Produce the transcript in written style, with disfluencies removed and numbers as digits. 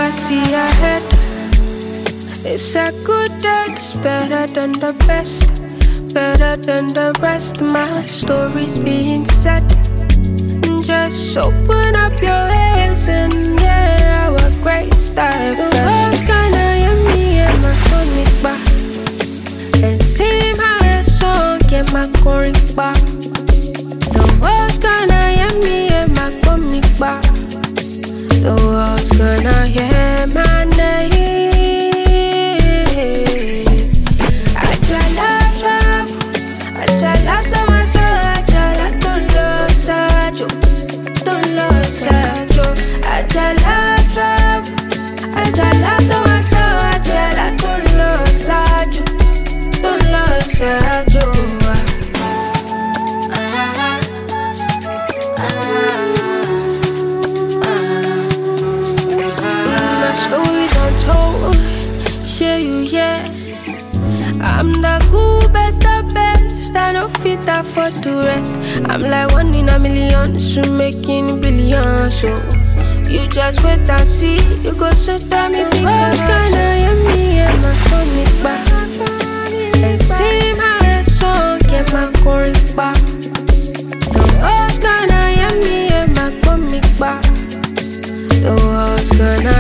I see ahead. It's a good day, it's better than the best. Better than the rest, my story's being said. Just open up your ears and hear our great style. The world's gonna yummy and my stomach back. And see my song get my corn back. The world's gonna yummy and my stomach back. The world's gonna hear my name. I'm the cool, better best. I don't fit that for to rest. I'm like 1 in a million, so making billions. So you just wait and see. You go so tell me because kinda yummy and my stomach back. And see my song get my corn back. The world's kinda yummy and my stomach back. The world's gonna